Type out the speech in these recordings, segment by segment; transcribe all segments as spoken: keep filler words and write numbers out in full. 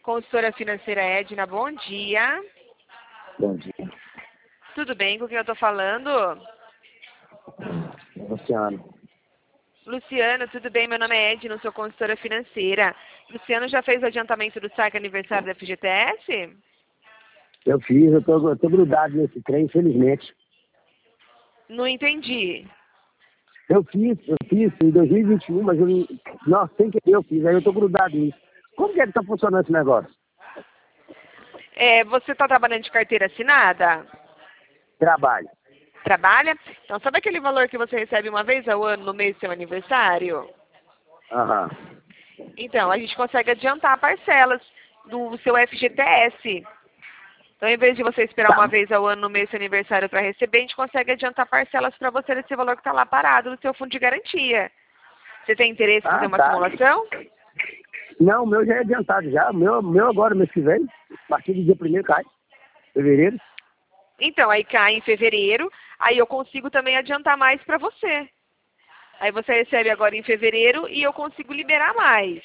Consultora financeira Edna, bom dia. Bom dia. Tudo bem, com quem eu estou falando? Luciano. Luciano, tudo bem? Meu nome é Edna, sou consultora financeira. Luciano já fez o adiantamento do saque aniversário da F G T S? Eu fiz, eu tô, eu tô grudado nesse trem, infelizmente. Não entendi. Eu fiz, eu fiz em dois mil e vinte e um, mas eu não... Nossa, sem querer eu fiz, aí eu tô grudado nisso. Como que é que tá funcionando esse negócio? É, você está trabalhando de carteira assinada? Trabalho. Trabalha? Então, sabe aquele valor que você recebe uma vez ao ano no mês do seu aniversário? Aham. Então, a gente consegue adiantar parcelas do seu F G T S. Então, em vez de você esperar Tá. uma vez ao ano no mês do seu aniversário para receber, a gente consegue adiantar parcelas para você desse valor que está lá parado no seu fundo de garantia. Você tem interesse em fazer Ah, uma tá. simulação? Não, o meu já é adiantado já. O meu, meu agora, mês que vem, a partir do dia primeiro cai. Fevereiro. Então, aí cai em fevereiro, aí eu consigo também adiantar mais para você. Aí você recebe agora em fevereiro e eu consigo liberar mais.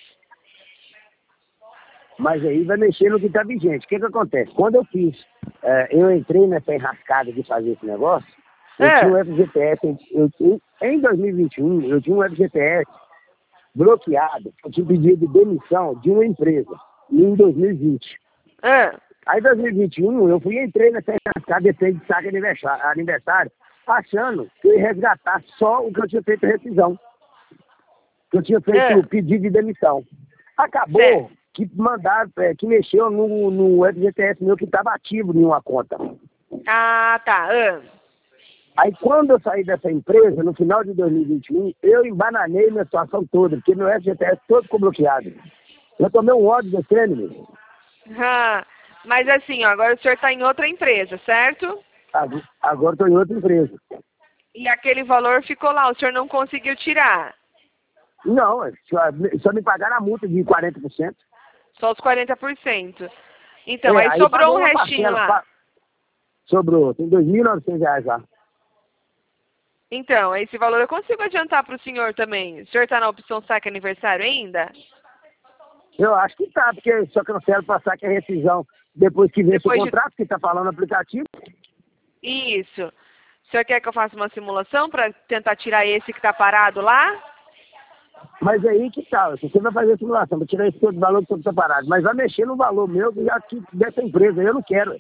Mas aí vai mexer no que está vigente. O que que acontece? Quando eu fiz, eh, eu entrei nessa enrascada de fazer esse negócio, eu Ah, tinha um F G T S, eu, eu, em dois mil e vinte e um, eu tinha um F G T S bloqueado, eu tinha pedido de demissão de uma empresa, em dois mil e vinte. ah, Aí em dois mil e vinte e um, eu fui e entrei nessa enrascada de de saque aniversário, aniversário, achando que eu ia resgatar só o que eu tinha feito rescisão, que eu tinha feito ah. o pedido de demissão. Acabou Certo. que mandaram, é, que mexeu no, no F G T S meu que estava ativo em uma conta. Ah, tá. Ah. Aí quando eu saí dessa empresa, no final de dois mil e vinte e um, eu embananei minha situação toda, porque meu F G T S todo ficou bloqueado. Eu tomei um ódio desse trem. Ah, mas assim, ó, agora o senhor está em outra empresa, certo? Agora agora estou em outra empresa. E aquele valor ficou lá, o senhor não conseguiu tirar. Não, só, só me pagaram a multa de quarenta por cento. Só os quarenta por cento. Então, É, aí aí sobrou pagou um uma restinho parcela, lá. pa- sobrou, tem dois mil e novecentos reais lá. Então, esse valor eu consigo adiantar para o senhor também. O senhor está na opção saque aniversário ainda? Eu acho que tá, porque só cancela passar que a rescisão depois que vence o Depois de... contrato, que tá falando no aplicativo. Isso. O senhor quer que eu faça uma simulação para tentar tirar esse que está parado lá? Mas aí que tá, você vai fazer a simulação, vai tirar esse todo valor que todo separado, mas vai mexer no valor meu já que dessa empresa, eu não quero.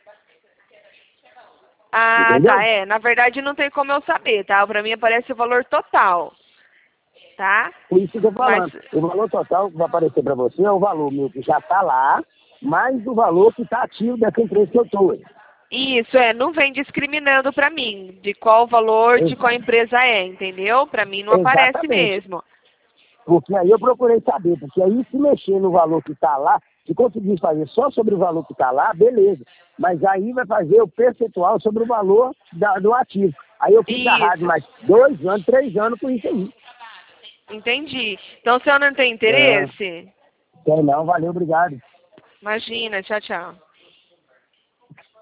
Ah, Entendeu? tá. É, na verdade não tem como eu saber, tá? Para mim aparece o valor total. Tá? Por isso que eu tô falando. Mas... O valor total que vai aparecer para você é o valor meu que já tá lá, mais o valor que tá ativo dessa empresa que eu tô. Isso, é, não vem discriminando para mim de qual valor de Ex- qual empresa é, entendeu? Para mim não aparece Exatamente. mesmo. Porque aí eu procurei saber, porque aí se mexer no valor que está lá, se conseguir fazer só sobre o valor que está lá, beleza. Mas aí vai fazer o percentual sobre o valor da- do ativo. Aí eu fico agarrado Isso, mais dois anos, três anos com isso aí. entendi. Então o senhor não tem É, interesse? tem não, valeu, obrigado. Imagina, tchau, tchau.